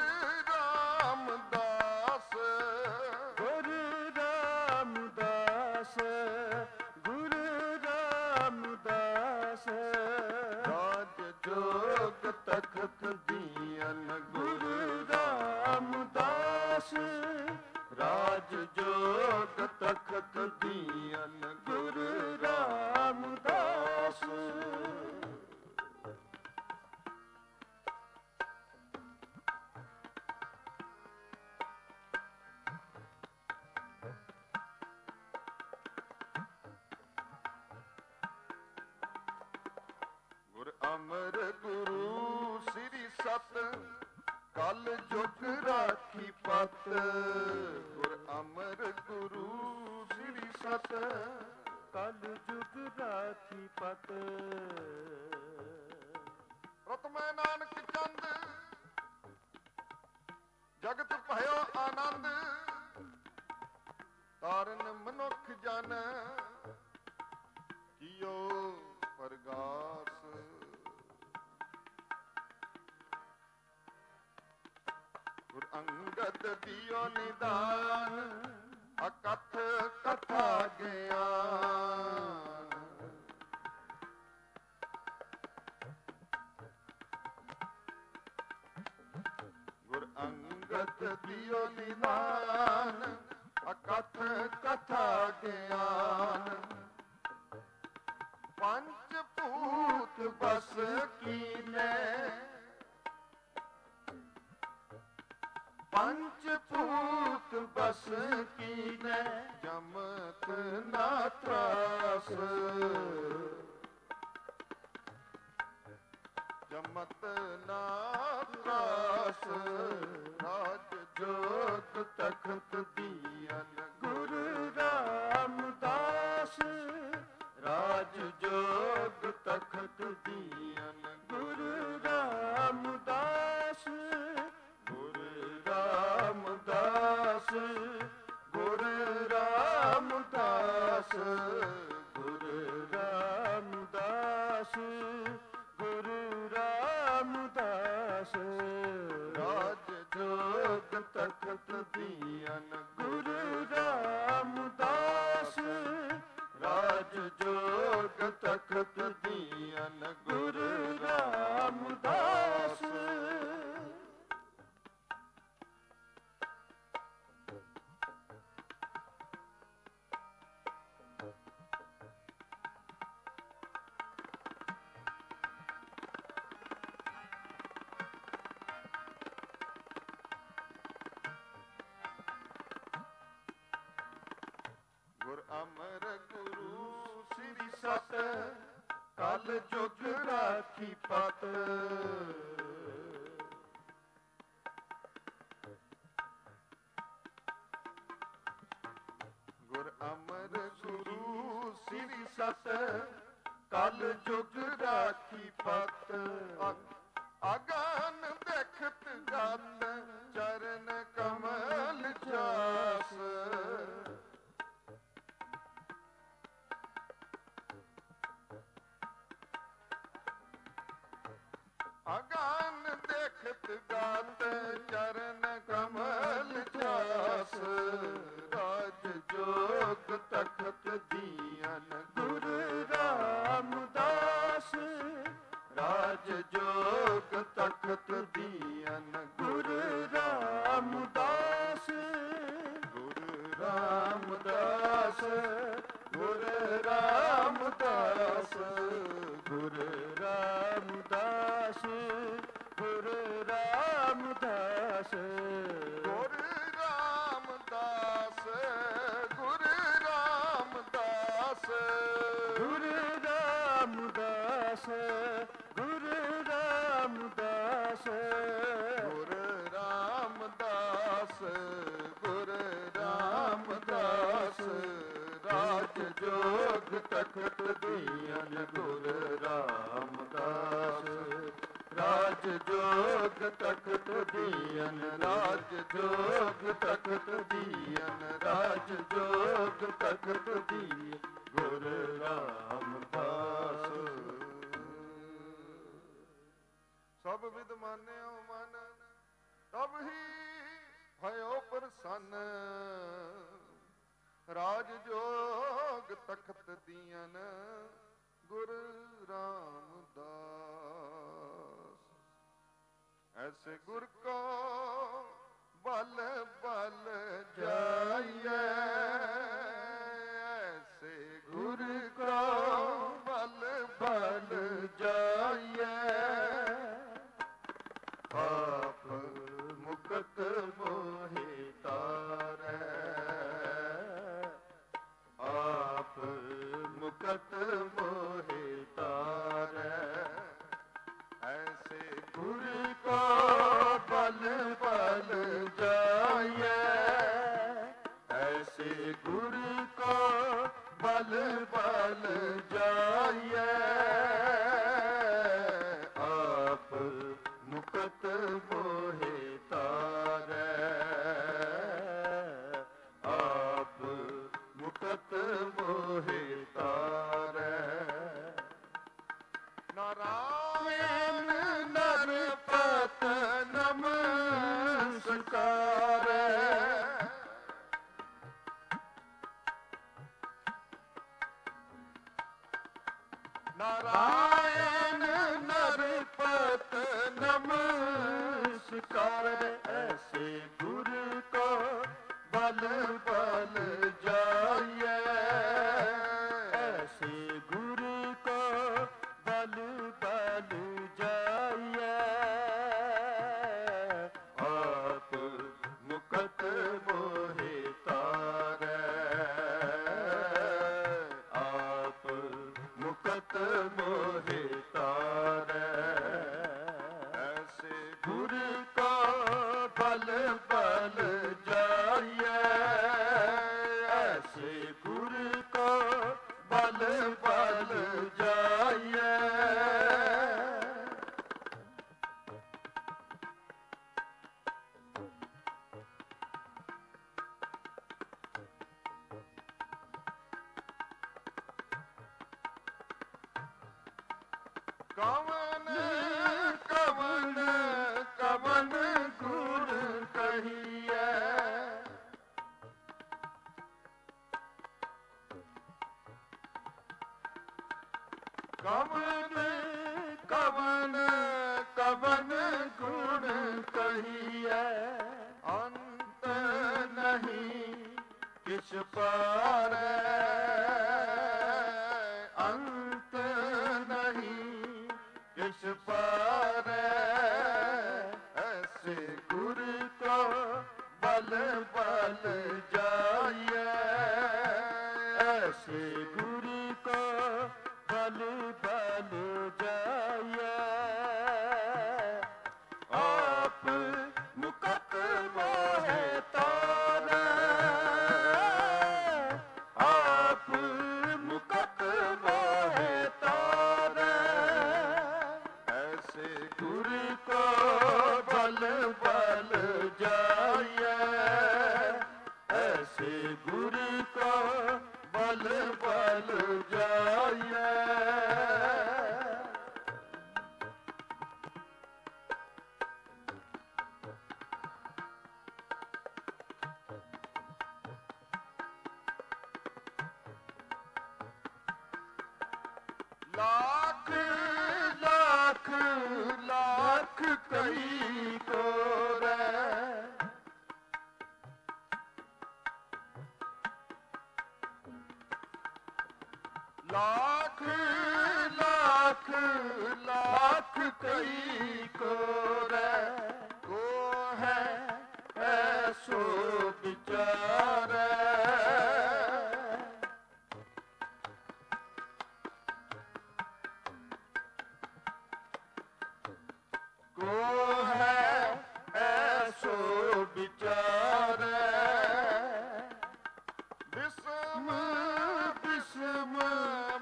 ਰਾਮਦਾਸ, ਗੁਰ ਰਾਮਦਾਸ, ਗੁਰ ਰਾਮਦਾਸ, ਰਾਜ ਜੋਗ ਤਖਤ ਦੀਨ ਗੁਰ ਰਾਮਦਾਸ, ਰਾਜ ਜੋਗ ਤਖਤ ਦੀਨ ਗੁਰ ਰਾਮਦਾਸ। ਗੁਰ ਅਮਰ ਗੁਰੂ ਸ੍ਰੀ ਸਤ ਕਲ ਜੁਗ ਰਾਖੀ ਪਤ, ਗੁਰ ਅਮਰ ਗੁਰੂ ਸ੍ਰੀ ਸਤ ਕਲ ਜੁਗ ਰਾਖੀ ਪਤ। ਰਤਮੈ ਨਾਨਕ ਚੰਦ ਜਗਤ ਭਇਓ ਆਨੰਦ, ਤਾਰਨ ਮਨੁੱਖ ਜਨ ਕੀਓ ਪਰਗਾਸ। ਗੁਰ ਅੰਗਦ ਦਿਓ ਨਿਦਾਨ, ਅਕਥ ਕਥਾ ਗਿਆਨ। ਗੁਰ ਅੰਗਦ ਦਿਓ ਨਿਦਾਨ, ਅਕਥ ਕਥਾ ਗਿਆਨ। ਪੰਚ ਭੂਤ ਬਸ ਕੀਨੇ, ਪੰਚ ਭੂਤ ਬਸ ਕੀਨੇ, ਜਮਤ ਨਾ ਤਰਾਸ। ਜਮਤ ਨਾ ਤਰਾਸ, ਰਾਜ ਜੋਗ ਤਖਤ ਦੀਨ ਗੁਰ ਰਾਮਦਾਸ, ਰਾਜ ਜੋਗ ਤਖਤ ਦੀਨ ਗੁਰ ਰਾਮਦਾਸ, ਗੁਰ ਰਾਮਦਾਸ, ਗੁਰ ਰਾਮਦਾਸ, ਗੁਰ ਰਾਮਦਾਸ, ਗੁਰ ਰਾਮਦਾਸ, ਰਾਜ ਜੋਗ ਤਖਤ ਦੀਨ ਗੁਰ ਰਾਮਦਾਸ, ਰਾਜ ਜੋਗ ਤਖਤ ਦੀਨ ਗੁਰ ਰਾਮਦਾਸ। ਗੁਰ ਅਮਰ ਗੁਰੂ ਸ੍ਰੀ ਸਤ ਕਲ ਜੁਗ ਰਾਖੀ ਪਤ। ਗੁਰ ਅਮਰ ਗੁਰੂ ਸ੍ਰੀ ਸਤ ਕਲ ਜੁਗ ਰਾਖੀ ਪਤ। ਅਗਨ ਦੇਖਤ ਗਤ ਚਰਨ ਕਮਲ ਜਾਸ। ਅਗਨ ਦੇਖਤ ਗਤ ਚਰਨ ਕਮਲ ਜਾਸ। ਰਾਜ ਜੋਗ ਤਖਤ ਦੀਨ ਗੁਰ ਰਾਮਦਾਸ। ਰਾਜ ਜੋਗ ਤਖਤ ਦੀਨ ਗੁਰ ਰਾਮਦਾਸ। ਗੁਰ ਰਾਮਦਾਸ, ਗੁਰ ਰਾਮਦਾਸ, ਗੁਰ ਰਾਮਦਾਸ, ਗੁਰ ਰਾਮਦਾਸ, ਗੁਰ ਰਾਮਦਾਸ, ਗੁਰ ਰਾਮਦਾਸ, ਗੁਰ ਰਾਮਦਾਸ, ਗੁਰ ਰਾਮਦਾਸ, ਗੁਰ ਤਖਤ ਦੀਨ ਗੁਰ ਰਾਮਦਾਸ। ਰਾਜ ਜੋਗ ਤਖਤ ਦੀਨ, ਰਾਜ ਜੋਗ ਤਖਤ ਦੀਨ, ਰਾਜ ਜੋਗ ਤਖਤ ਦੀਨ ਗੁਰ ਰਾਮਦਾਸ। ਸਭ ਵਿਦ ਮਾਨਿਓ ਮਨ, ਤਬ ਹੀ ਭਇਓ ਪ੍ਰਸੰਨ। ਰਾਜ ਜੋਗ ਤਖਤ ਦੀਨ ਗੁਰ ਰਾਮਦਾਸ। ਐਸੇ ਗੁਰ ਕੋ ਬਲ ਬਲ ਜਾਈਏ, ਐਸੇ ਗੁਰ ਕੋ ਬਲ ਬਲ ਜਾਈਏ। ਆਪ ਮੁਕਤ ਮੋਹਿ ਤਾਰੈ, ਆਪ ਮੁਕਤ ਮੋਹਿ ਤਾਰੈ। ਐਸੇ ਗੁਰ ਕੋ ਬਲ ਬਲ ਜਾਈਏ, ਐਸੇ ਗੁਰ ਕੋ ਬਲ ਬਲ ਜਾਈਏ। ਆਪ ਮੁਕਤ ਮੋਹਿ ਤਾਰੈ, ਆਪ ਮੁਕਤ ਮੋਹਿ ਤਾਰੈ। ਨਾਰਾਇਣ ਨਰਪਤ ਨਮਸਕਾਰੈ, ਨਾਰਾਇਣ ਨਰਪਤ ਨਮਸਕਾਰੈ। ਐਸੇ ਗੁਰ ਕੋ ਬਲ ਬਲ ਜਾਈਏ, ਐਸੇ ਗੁਰ ਕੋ ਬਲ ਬਲ ਜਾਈਏ। ਆਪ ਮੁਕਤ ਮੋਹਿ ਤਾਰੈ, ਆਪ ਮੁਕਤ ਮੋਹਿ ਤਾਰੈ। ਐਸੇ ਗੁਰ ਕੋ ਬਲ ਬਲ ਜਾਈਏ, ਐਸੇ ਗੁਰ ਕੋ ਬਲ ਬਲ ਜਾਈਏ। ਕਵਨ ਕਵਨ ਕਵਨ ਗੁਣ ਕਹੀਐ, ਕਵਨ ਕਵਨ ਕਵਨ ਗੁਣ ਕਹੀਐ। ਅੰਤ ਨਹੀਂ ਕਿਛ ਪਾਰੈ, ਅੰਤ ਨਹੀਂ ਕਿਛ ਪਾਰੈ। ਐਸੇ ਗੁਰ ਕੋ ਬਲ ਬਲ ਜਾਈਏ, ਐਸੇ ਗੁਰ ਕੋ ਬਲ ਬਲ ਜਾਈਏ। ਆਪ ਮੁਕਤ ਮੋਹਿ ਤਾਰੈ, ਆਪ ਮੁਕਤ ਮੋਹਿ ਤਾਰੈ। ਐਸੇ ਗੁਰ ਕੋ ਬਲ ਬਲ ਜਾਈਏ, ਐਸੇ ਗੁਰ ਕੋ ਬਲ ਬਲ ਜਾਈਏ। लाख लाख लाख कई को रे, लाख लाख लाख कई को रे। को है ऐसो विचारे, को है ऐसो विचारे। विषम विषम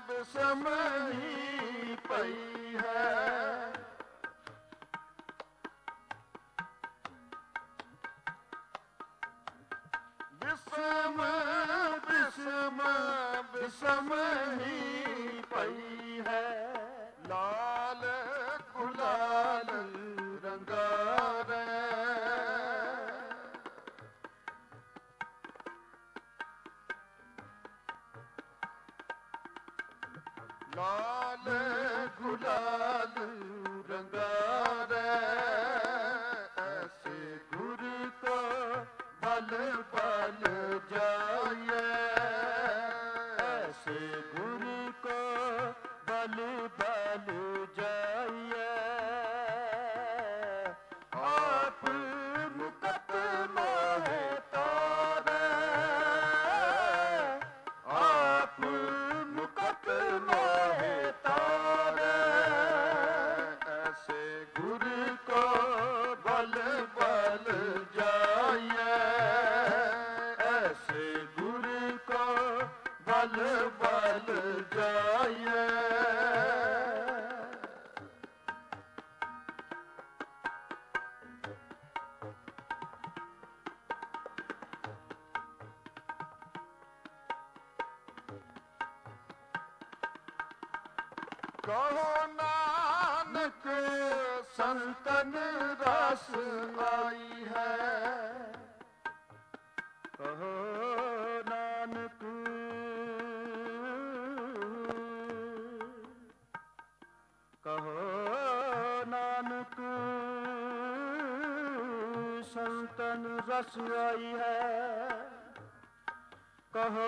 ਸਮਹੀ ਪਈ ਹੈ, ਲਾਲ ਗੁਲਾਲ ਰੰਗਾਰੇ। ਲਾਲ ਗੁਲਾਲ ਰੰਗਾਰੇ, ਐਸੇ ਗੁਰ ਕੋ ਬਲ ਬਲ ਜਾਈਏ, ऐसे गुरु को बल बल जाइए। आप मुकत मोहे तारे, आप मुकत मोहे तारे, ऐसे गुरु को बल बल जाइए, ऐसे गुरु को बल बल जाइए। कहो नानक संतन रस आई है, कहो नानक कहो नानक संतन रस आई है। कहो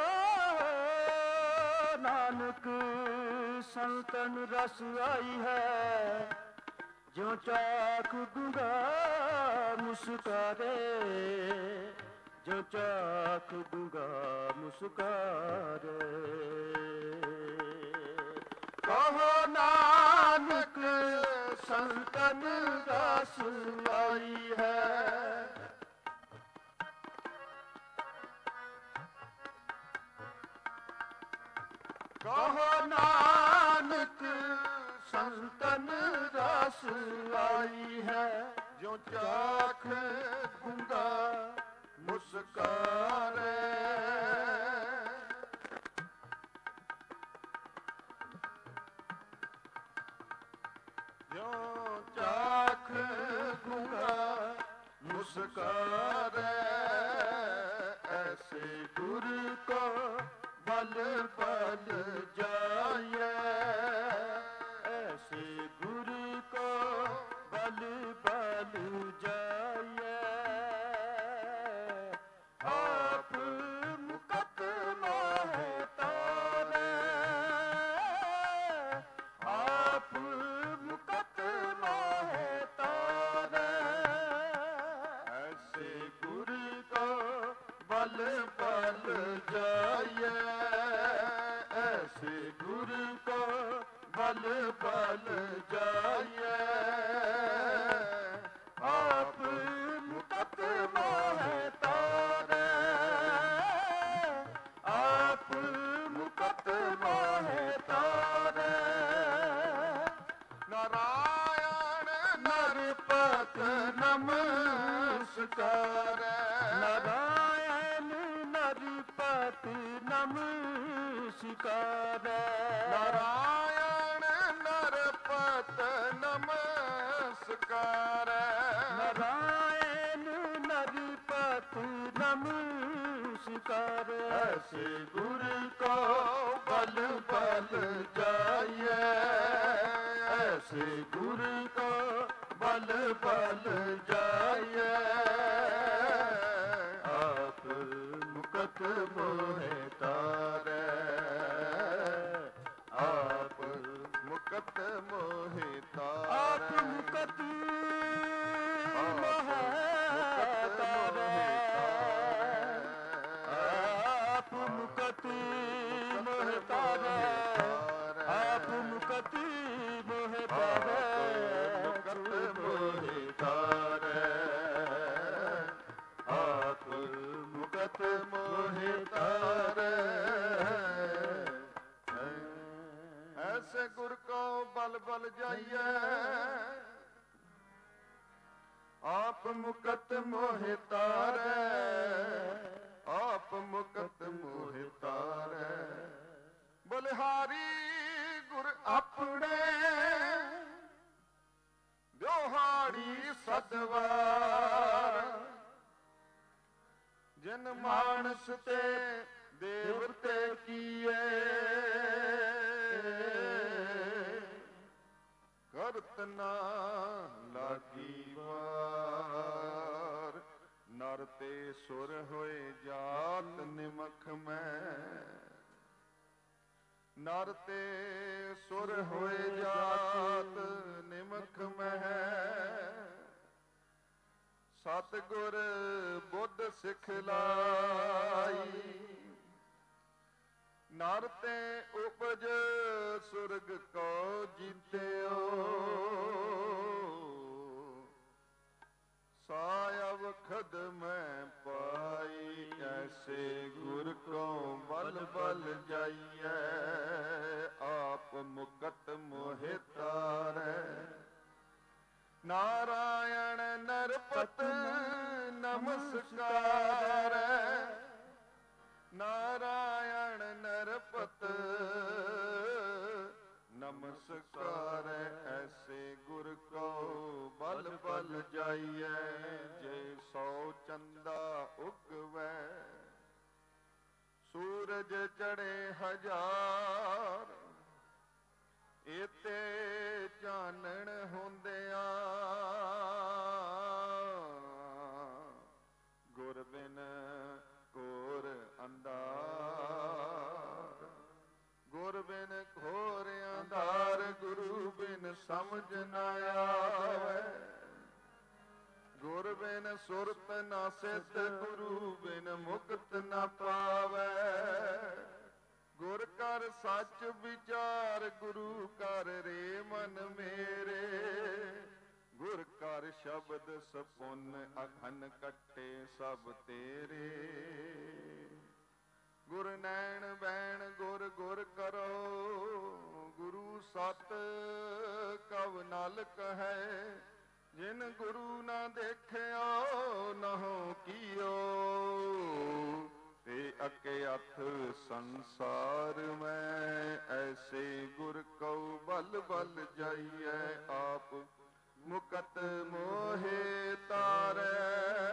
नानक संतन रस आई है, जो चाख गूंगा मुस्कारे, जो चाख गूंगा मुस्कारे। कहो नानक संतन रस आई है, कहो नानक संतन रस आई है, जो चाख गूंगा मुस्कारे। जो चाख गूंगा मुस्कारे, ऐसे गुरु को बल बल जाइए, ऐसे गुरु को बल बल जाइए। आप मुकत मोहे तारे, आप मुकत मोहे तारे, ऐसे गुरु को बल बल जाइए, ऐसे गुरु को बल बल जाइए। आप मुकत मोहे तारे, आप मुकत मोहे तारे। नारायण नरपत नमस्कार, नारायण नरपति नमस्कार। नारायण नरपत नमस्कार, नारायण नरपति नमस्कार। ऐसे गुरु को बल बल जाइए, ऐसे गुरु को बल बल जाइए। आप मुकत मोहे तारे, आप मुकत मोहे तारे। आप मुकत मोहे तारे, आप मुकत मोहे तारे, आप मुकत मोहे तारे, मुकत मोहे तारे, आप मुकत मोहे तारे। ऐसे गुर को बल बल जाइए, आप मुकत मोहे तारे, आप मुकत मोहे तारे। ਬਲਿਹਾਰੀ ਗੁਰ ਆਪਣੇ ਦਿਹਾੜੀ ਸਦਵਾਰ ਜਿਨ ਮਾਨਸ ਤੇ ਦੇਵਤੇ ਕੀਏ ਕਰਤ ਨਾ ਲਾਗੀ ਵਾਰ ਨਰ ਤੇ ਸੁਰ ਹੋਏ ਜਾਤ ਨਿਮਖ ਮੈਂ ਨਰ ਤੇ ਸੁਰ ਹੋਏ ਜਾਤ ਨਿਮਖ ਮਹਿ ਸਤਿਗੁਰ ਬੁੱਧ ਸਿਖਲਾਈ ਨਰ ਤੇ ਉਪਜ ਸੁਰਗ ਕੋ ਜੀਤਿਓ ਸਾਇਬ ਖਦ ਮੈਂ ਪਾਈ ਐਸੇ ਗੁਰ ਕੋ ਬਲ ਬਲ ਜਾਈਐ ਆਪ ਮੁਕਤ ਮੋਹਿ ਤਾਰੈ ਨਾਰਾਇਣ ਨਰਪਤ ਨਮਸਕਾਰੈ ਨਾਰਾਇਣ ਨਰਪਤ ਨਮਸਕਾਰੈ ਐਸੇ ਗੁਰ ਕੋ ਬਲ ਬਲ ਜਾਈਐ ਜੇ ਸੋ ਚੰਦਾ ਉਗਵੈ ਸੂਰਜ ਚੜੇ ਹਜ਼ਾਰ ਇਤੇ ਚਾਨਣ ਹੁੰਦਿਆਂ ਗੁਰ ਬਿਨ ਘੋਰ ਅੰਧਾਰ ਗੁਰ ਬਿਨ ਘੋਰ ਅੰਧਾਰ ਗੁਰੂ ਬਿਨ ਸਮਝ ਨ ਆਵੈ ਗੁਰ ਬਿਨ ਸੁਰਤ ਨ ਸਿਧ ਗੁਰੂ ਬਿਨ ਮੁਕਤ ਨ ਪਾਵੈ ਗੁਰ ਕਰ ਸੱਚ ਵਿਚਾਰ ਗੁਰੂ ਕਰ ਰੇ ਮਨ ਮੇਰੇ ਗੁਰ ਕਰ ਸ਼ਬਦ ਸਪੁੰਨ ਅਖਨ ਕੱਟੇ ਸਭ ਤੇਰੇ ਗੁਰ ਨੈਣ ਬੈਣ ਗੁਰ ਗੁਰ ਕਰੋ ਗੁਰੂ ਸਤ ਕਵ ਨਲ ਕਹੈ ਜਿਨ ਗੁਰੂ ਨਾ ਦੇਖਿਓ ਨਹੁ ਕੀਓ ਤੇ ਅਕਿਆਥ ਸੰਸਾਰ ਮੈਂ ਐਸੇ ਗੁਰ ਕਉ ਬਲ ਬਲ ਜਾਈਐ ਆਪ ਮੁਕਤ ਮੋਹਿ ਤਾਰੈ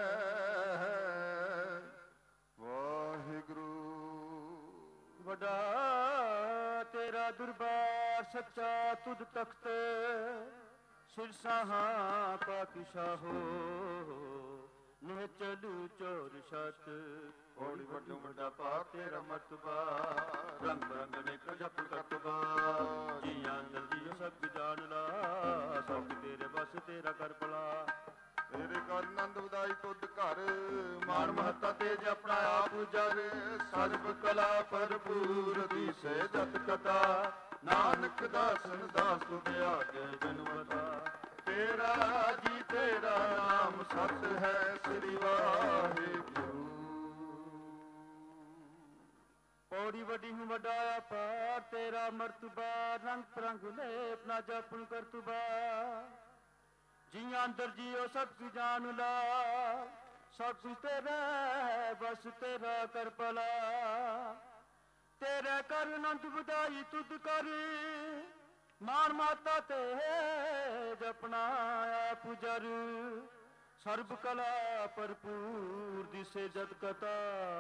ਵਾਹਿਗੁਰੂ ਵੱਡਾ ਤੇਰਾ ਦਰਬਾਰ ਸੱਚਾ ਤੁਧ ਤਖਤ ਸਿਰਸਾਹਾਂ ਪਾਤਸ਼ਾਹੋ ਨੇ ਚਲੂ ਚੋਰ ਸਤ ਹੋੜੀ ਵੱਡੋ ਵੱਡਾ ਪਾਪ ਤੇਰਾ ਮਰਤਬਾ ਰੰਗ ਰੰਗ ਨੇ ਜਪ ਕਰਤਬਾ ਜੀਆਂ ਜਲਦੀ ਸਭ ਜਾਣ ਲਾ ਸਭ ਤੇਰੇ ਬਸ ਤੇਰਾ ਕਰ ਭਲਾ ਤੇਰੇ ਘਰ ਆਨੰਦ ਵਧਾਈ ਤੁਧ ਘਰ ਮਾਨ ਮਹੱਤਾ ਤੇਜ ਆਪਣਾ ਆਪ ਜਰ ਸਰਬ ਕਲਾ ਭਰਪੂਰ ਦੀਸੇ ਜਤ ਕਥਾ ਨਾਨਕ ਦਾਸਨ ਦਾਸ ਤੁਧ ਆਗੇ ਬਿਨਵਤਾ ਤੇਰਾ ਜੀ ਤੇਰਾ ਨਾਮ ਸਤ ਹੈ ਸ੍ਰੀ ਵਾਹਿਗੁਰੂ ਪੌੜੀ ਵੱਡੀ ਹੂੰ ਵੱਡਾ ਪਾਰ ਤੇਰਾ ਮਰਤਬਾ ਰੰਗ ਪ੍ਰੰਗ ਲੇਪ ਨਾ ਜਪਨ ਕਰਤਬਾ ਜੀਆਂ ਅੰਦਰ ਜੀਓ ਸਭ ਕੁ ਜਾਣ ਲਾ ਸਭ ਕੁਝ ਤੇਰਾ ਬਸ ਤੇਰਾ ਕਰ ਭਲਾ ਤੇਰੇ ਕਰ ਅਨੰਦ ਵਧਾਈ ਤੁਧ ਕਰ ਮਾਨ ਮਾਤਾ ਤੇ ਜਪਣਾ ਆਪ ਜਰ ਸਰਬ ਕਲਾ ਭਰਪੂਰ ਦਿਸੇ ਜਤ ਕਥਾ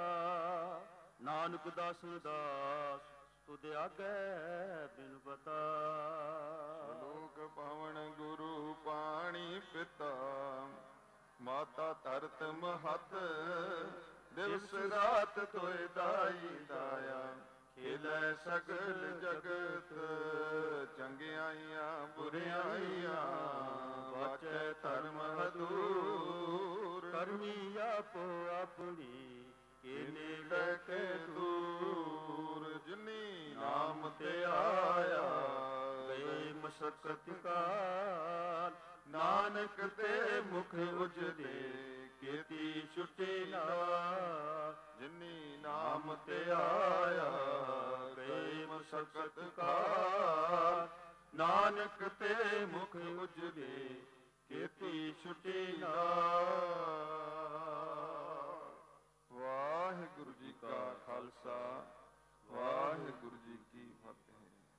ਨਾਨਕ ਦਾਸਨ ਦਾਸ ਤੁਧ ਆਗੇ ਬਿਨ ਬਤਾ ਲੋਕ ਪਾਵਨ ਗੁਰੂ ਪਾਣੀ ਪਿਤਾ ਮਾਤਾ ਧਰਤ ਮਹਤ ਦਿਵਸ ਰਾਤ ਤੋਏ ਦਾਈ ਦਾਇਆ ਖੇਲੇ ਸਗਲ ਜਗਤ ਚੰਗਿਆਈਆਂ ਬੁਰਿਆਈਆਂ ਵਾਚੈ ਧਰਮ ਹਦੂਰ ਕਰਮੀ ਆਪੋ ਆਪਣੀ ਕਿਨੇ ਲੈ ਕੇ ਦੂਰ ਜਿਨੀ ਨਾਮ ਤੇ ਆਇਆ ਗਏ ਮਸ਼ਕਤ ਕਾਲ ਨਾਨਕ ਤੇ ਮੁਖ ਉਜਲੇ ਕੀਤੀ ਛੁੱਟੀ ਨਾ ਜਿਨੀ ਨਾਮ ਤੇ ਆਇਆ ਗਏ ਮਸ਼ਕਤ ਕਾਲ ਨਾਨਕ ਤੇ ਮੁਖ ਉਜਲੇ